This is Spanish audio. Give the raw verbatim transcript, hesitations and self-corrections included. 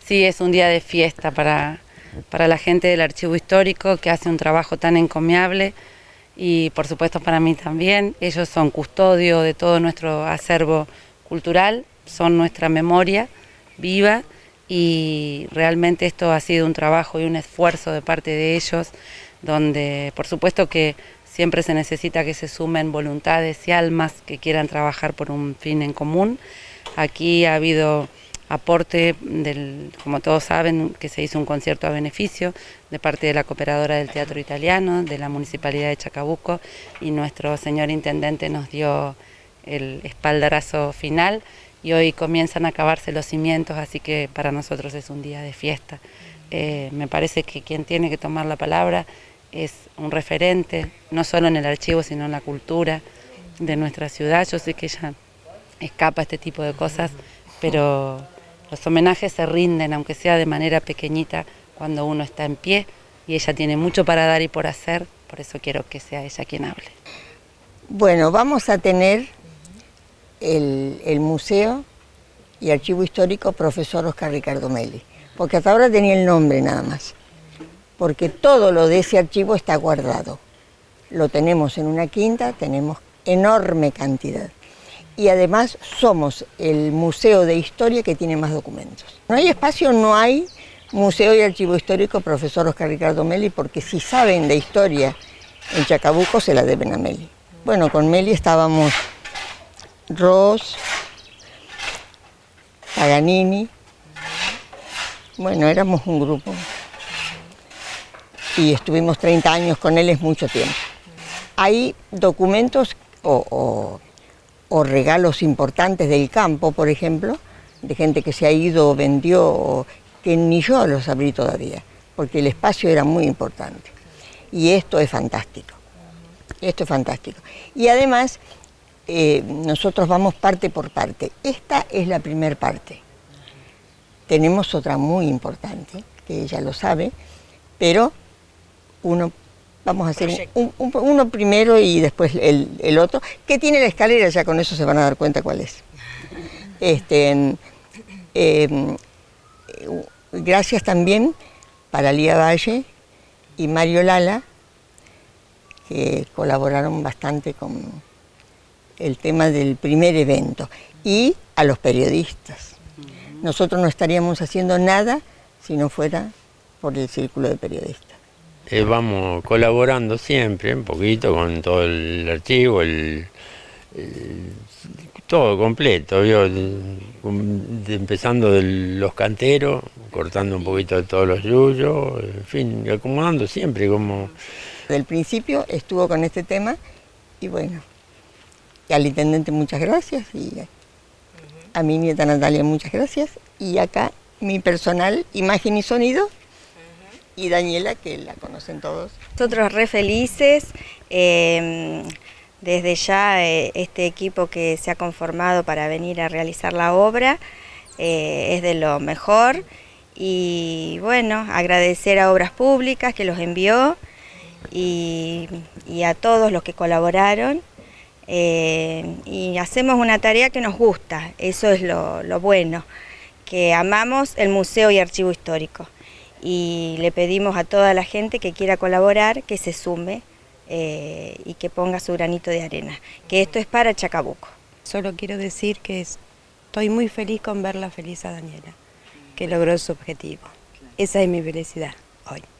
Sí, es un día de fiesta para, para la gente del Archivo Histórico, que hace un trabajo tan encomiable, y por supuesto para mí también. Ellos son custodio de todo nuestro acervo cultural, son nuestra memoria viva, y realmente esto ha sido un trabajo y un esfuerzo de parte de ellos, donde por supuesto que siempre se necesita que se sumen voluntades y almas que quieran trabajar por un fin en común. Aquí ha habido aporte, del, como todos saben, que se hizo un concierto a beneficio de parte de la Cooperadora del Teatro Italiano, de la Municipalidad de Chacabuco, y nuestro señor Intendente nos dio el espaldarazo final, y hoy comienzan a acabarse los cimientos, así que para nosotros es un día de fiesta. Eh, me parece que quien tiene que tomar la palabra es un referente, no solo en el archivo, sino en la cultura de nuestra ciudad. Yo sé que ella escapa a este tipo de cosas, pero los homenajes se rinden, aunque sea de manera pequeñita, cuando uno está en pie, y ella tiene mucho para dar y por hacer, por eso quiero que sea ella quien hable. Bueno, vamos a tener el, el Museo y Archivo Histórico Profesor Oscar Ricardo Meli, porque hasta ahora tenía el nombre nada más, porque todo lo de ese archivo está guardado. Lo tenemos en una quinta, tenemos enorme cantidad. Y además somos el museo de historia que tiene más documentos. No hay espacio, no hay Museo y Archivo Histórico Profesor Oscar Ricardo Meli, porque si saben de historia en Chacabuco se la deben a Meli. Bueno, con Meli estábamos Ros, Paganini, bueno, éramos un grupo. Y estuvimos treinta años con él, es mucho tiempo. Hay documentos o... o o regalos importantes del campo, por ejemplo, de gente que se ha ido o vendió, que ni yo los abrí todavía, porque el espacio era muy importante. Y esto es fantástico, esto es fantástico. Y además, eh, nosotros vamos parte por parte. Esta es la primera parte. Tenemos otra muy importante, que ella lo sabe, pero uno... Vamos a hacer un, un, uno primero y después el, el otro, que tiene la escalera, ya con eso se van a dar cuenta cuál es. Este, eh, gracias también para Lía Valle y Mario Lala, que colaboraron bastante con el tema del primer evento, y a los periodistas. Nosotros no estaríamos haciendo nada si no fuera por el Círculo de Periodistas. Eh, vamos colaborando siempre, un poquito con todo el archivo, el, el, todo completo, ¿vio? De, de, empezando de los canteros, cortando un poquito de todos los yuyos, en fin, acomodando siempre como... Del principio estuvo con este tema, y bueno, y al intendente muchas gracias, y a mi nieta Natalia muchas gracias, y acá mi personal, imagen y sonido, y Daniela, que la conocen todos. Nosotros re felices, eh, desde ya eh, este equipo que se ha conformado para venir a realizar la obra eh, es de lo mejor, y bueno, agradecer a Obras Públicas que los envió, y, y a todos los que colaboraron, eh, y hacemos una tarea que nos gusta, eso es lo, lo bueno, que amamos el Museo y Archivo Histórico. Y le pedimos a toda la gente que quiera colaborar, que se sume eh, y que ponga su granito de arena, que esto es para Chacabuco. Solo quiero decir que estoy muy feliz con verla feliz a Daniela, que logró su objetivo. Esa es mi felicidad hoy.